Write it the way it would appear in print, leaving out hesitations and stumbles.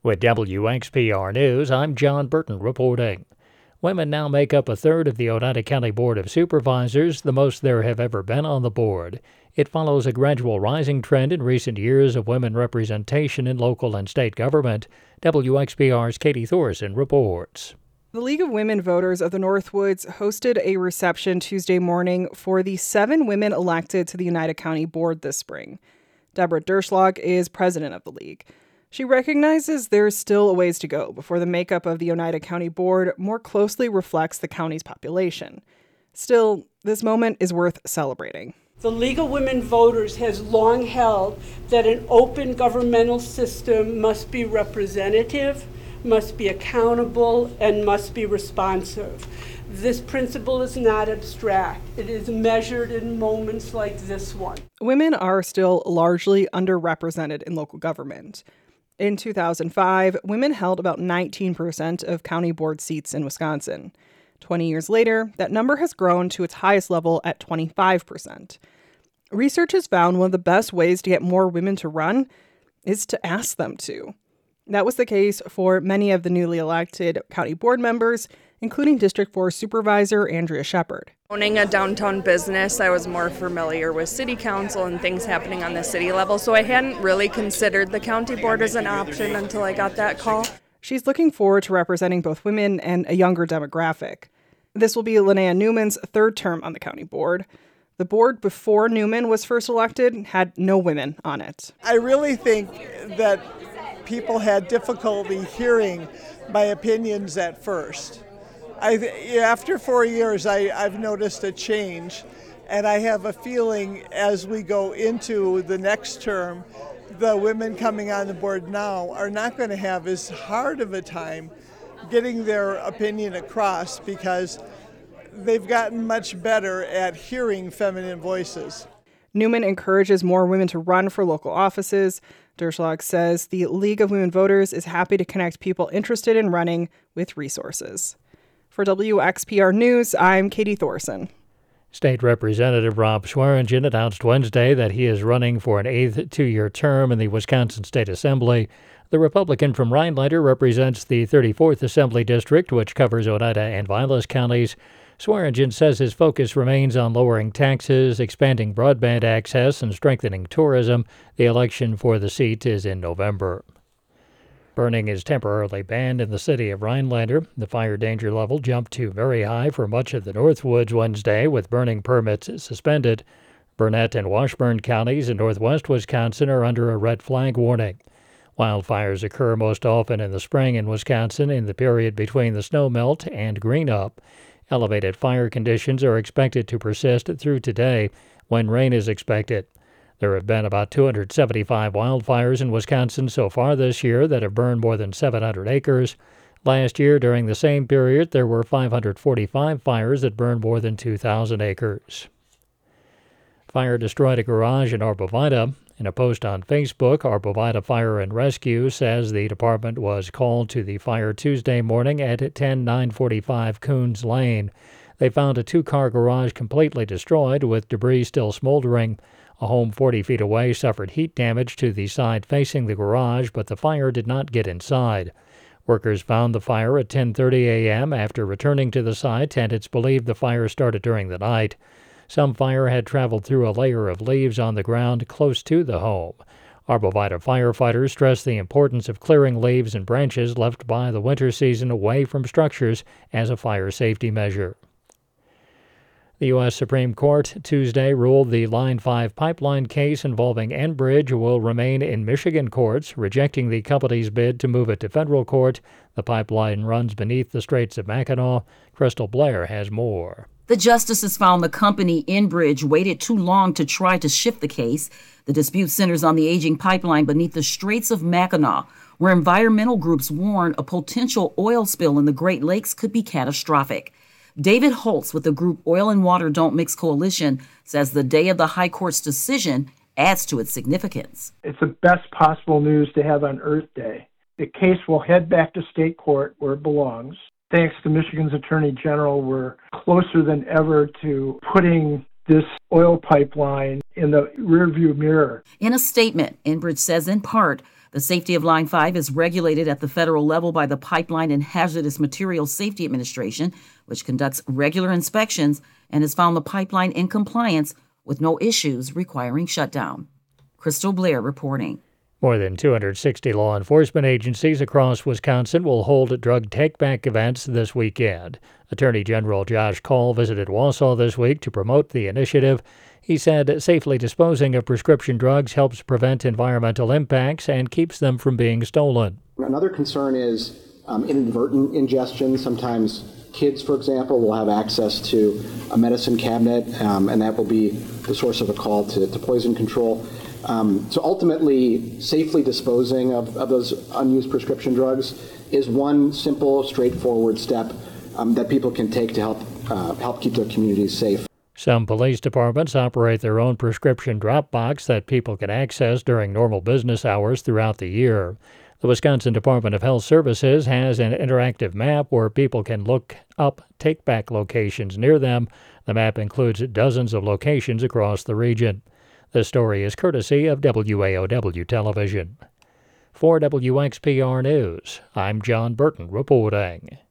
With WXPR News, I'm John Burton reporting. Women now make up a third of the Oneida County Board of Supervisors, the most there have ever been on the board. It follows a gradual rising trend in recent years of women representation in local and state government. WXPR's Katie Thorson reports. The League of Women Voters of the Northwoods hosted a reception Tuesday morning for the 7 women elected to the Oneida County Board this spring. Deborah Derschlag is president of the league. She recognizes there's still a ways to go before the makeup of the Oneida County Board more closely reflects the county's population. Still, this moment is worth celebrating. The League of Women Voters has long held that an open governmental system must be representative, must be accountable, and must be responsive. This principle is not abstract. It is measured in moments like this one. Women are still largely underrepresented in local government. In 2005, women held about 19% of county board seats in Wisconsin. 20 years later, that number has grown to its highest level at 25%. Research has found one of the best ways to get more women to run is to ask them to. That was the case for many of the newly elected county board members, including District 4 Supervisor Andrea Shepard. Owning a downtown business, I was more familiar with city council and things happening on the city level, so I hadn't really considered the county board as an option until I got that call. She's looking forward to representing both women and a younger demographic. This will be Linnea Newman's third term on the county board. The board before Newman was first elected had no women on it. I really think that people had difficulty hearing my opinions at first. After 4 years, I've noticed a change, and I have a feeling as we go into the next term, the women coming on the board now are not going to have as hard of a time getting their opinion across because they've gotten much better at hearing feminine voices. Newman encourages more women to run for local offices. Derschlag says the League of Women Voters is happy to connect people interested in running with resources. For WXPR News, I'm Katie Thorson. State Representative Rob Swearingen announced Wednesday that he is running for an 8th two-year term in the Wisconsin State Assembly. The Republican from Rhinelander represents the 34th Assembly District, which covers Oneida and Vilas counties. Swearingen says his focus remains on lowering taxes, expanding broadband access, and strengthening tourism. The election for the seat is in November. Burning is temporarily banned in the city of Rhinelander. The fire danger level jumped to very high for much of the Northwoods Wednesday, with burning permits suspended. Burnett and Washburn counties in northwest Wisconsin are under a red flag warning. Wildfires occur most often in the spring in Wisconsin in the period between the snowmelt and green-up. Elevated fire conditions are expected to persist through today, when rain is expected. There have been about 275 wildfires in Wisconsin so far this year that have burned more than 700 acres. Last year, during the same period, there were 545 fires that burned more than 2,000 acres. Fire destroyed a garage in Arbovita. In a post on Facebook, Arbovita Fire and Rescue says the department was called to the fire Tuesday morning at 10945 Coons Lane. They found a 2-car garage completely destroyed with debris still smoldering. A home 40 feet away suffered heat damage to the side facing the garage, but the fire did not get inside. Workers found the fire at 10:30 a.m. after returning to the site, and it's believed the fire started during the night. Some fire had traveled through a layer of leaves on the ground close to the home. Arbovita firefighters stress the importance of clearing leaves and branches left by the winter season away from structures as a fire safety measure. The U.S. Supreme Court Tuesday ruled the Line 5 pipeline case involving Enbridge will remain in Michigan courts, rejecting the company's bid to move it to federal court. The pipeline runs beneath the Straits of Mackinac. Crystal Blair has more. The justices found the company Enbridge waited too long to try to shift the case. The dispute centers on the aging pipeline beneath the Straits of Mackinac, where environmental groups warn a potential oil spill in the Great Lakes could be catastrophic. David Holtz with the group Oil and Water Don't Mix Coalition says the day of the High Court's decision adds to its significance. It's the best possible news to have on Earth Day. The case will head back to state court where it belongs. Thanks to Michigan's Attorney General, we're closer than ever to putting this oil pipeline in the rearview mirror. In a statement, Enbridge says in part, The safety of Line 5 is regulated at the federal level by the Pipeline and Hazardous Materials Safety Administration, which conducts regular inspections and has found the pipeline in compliance with no issues requiring shutdown. Crystal Blair reporting. More than 260 law enforcement agencies across Wisconsin will hold drug take-back events this weekend. Attorney General Josh Kaul visited Wausau this week to promote the initiative. He said safely disposing of prescription drugs helps prevent environmental impacts and keeps them from being stolen. Another concern is inadvertent ingestion. Sometimes kids, for example, will have access to a medicine cabinet, and that will be the source of a call to poison control. So ultimately, safely disposing of those unused prescription drugs is one simple, straightforward step that people can take to help keep their communities safe. Some police departments operate their own prescription drop box that people can access during normal business hours throughout the year. The Wisconsin Department of Health Services has an interactive map where people can look up take-back locations near them. The map includes dozens of locations across the region. This story is courtesy of WAOW Television. For WXPR News, I'm John Burton reporting.